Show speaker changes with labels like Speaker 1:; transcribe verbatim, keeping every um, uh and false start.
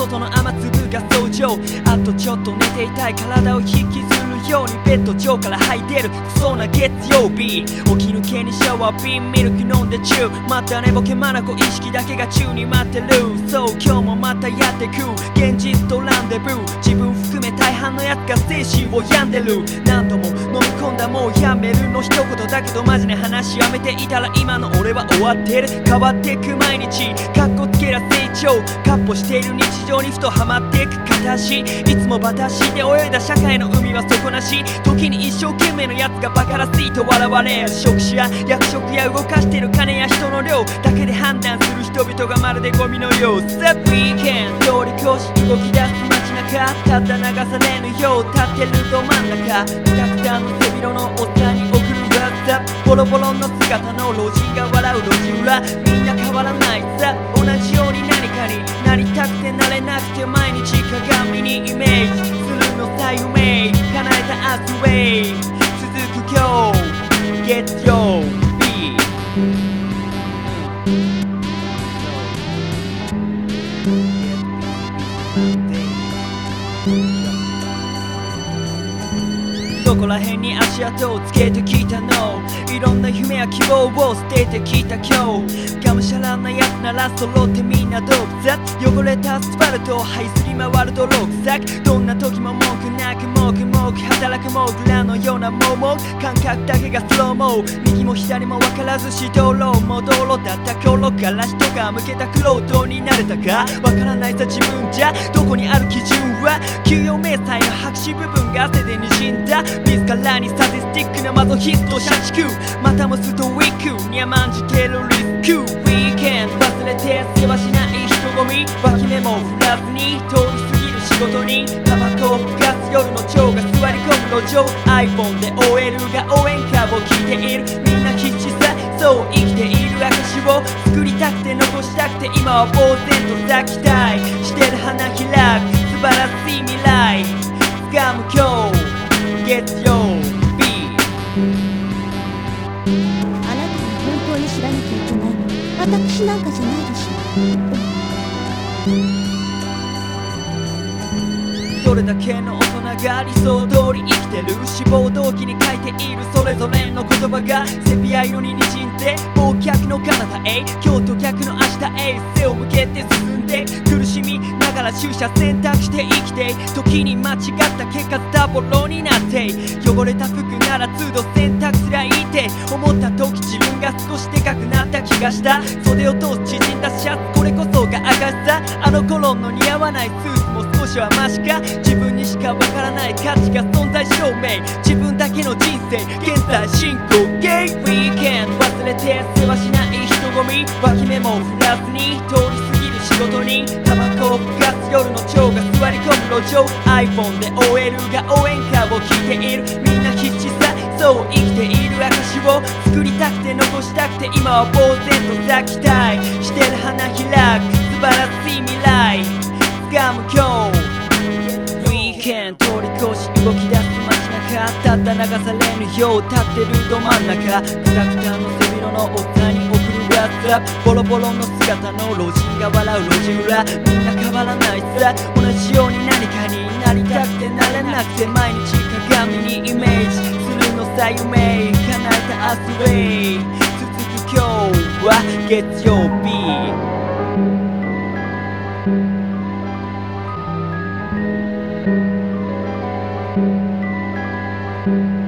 Speaker 1: 外の雨粒が登場。あとちょっと寝ていたい体を引きずるようにベッド上から吐いてるクソな月曜日。起き抜けにシャワー瓶ミルク飲んでチュー。また寝ぼけまなこ意識だけが宙に待ってる。そう今日もまたやってく現実とランデブー。自分含め大半のやつが精神を病んでる。何度も飲み込んだもうやめるの一言だけどマジで話やめていたら今の俺は終わってる。変わってく毎日かっこつけら成長かっ歩している日常にふとハマっていく形。いつもバタ足で泳いだ社会の海は底なし。時に一生懸命のやつがバカらしいと笑われ、職種や役職や動かしてる金や人の量だけで判断する人々がまるでゴミのよう。さあ Weekend 通り越し動き出す街中ただ流されぬよう立ってるど真ん中。たくさんの背広のおっさんに送るワッツボロボロの姿の老人が笑う路地裏。みんな変わらないさ同じように何かになりたくてなれなくて毎日鏡にイメージするのさ夢叶えた明日ウェイ続く今日月曜日。どこら辺に足跡をつけてきたの。いろんな夢や希望を捨ててきた今日。がむしゃらなやつなら揃ってみんなどうざ汚れたアスファルトを這いすり回る泥臭く。どんな時も文句なくもくもく働くモグラのようなモモ感覚だけがスローモー。右も左も分からずし道路も道路だった頃から人が向けたクロートになれたか分からないさ自分じゃ。どこにある基準は給与明細の白紙部分が汗で滲んだ。自らにサディスティックなマゾヒスト社畜またもストイックに甘んじてるリスク。ウィーケンド忘れて世話しない人混み脇目も振らずに通り過ぎる仕事にタバコをふかす夜の蝶が座り込む路上。 iPhone で オーエル が応援歌を聴いている。みんな必死さそう生きている証を作りたくて残したくて今は呆然と咲きたいしてる花開く素晴らしい未来掴む今日月曜日。
Speaker 2: あなたは本当に知らなきゃいけないの。私なんかじゃないでし
Speaker 1: ょ。どれだけの大人が理想通り生きてる。志望動機に書いているそれぞれの言葉がセピア色に滲んで忘却の彼方へ京都逆の明日へ背を向けて進んで苦しみながら取捨選択して生きて時に間違った結果ダボロになって汚れた服なら都度選択すりゃいいって思った時自分が少しでかくなった気がした。袖を通す縮んだシャツこれこそが証さ。あの頃の似合わないスーツも少しはマシか。自分にしかわからない価値が存在証明自分だけの人生現在進行形。ウィーケンド忘れて世話しない人混み脇目も振らずに通り過ぎる仕事にタバコをふかす夜の蝶が座り込む路上。 iPhone で オーエル が応援歌を聴いている。みんな必死さそう生きている証を作りたくて残したくて今は呆然と咲きたいしてる花開く素晴らしい未来掴む今日。ウィーケンド通り越し動き出す街中ただ流されぬよう立ってるど真ん中。クタクタの背広のおっさんに送るワッツアップボロボロの姿の老人が笑う路地裏。みんな変わらないさ同じように何かになりたくてなれなくて毎日鏡にイメージするのさ夢叶えた明日ウェイ続く今日は月曜日。
Speaker 2: ょ。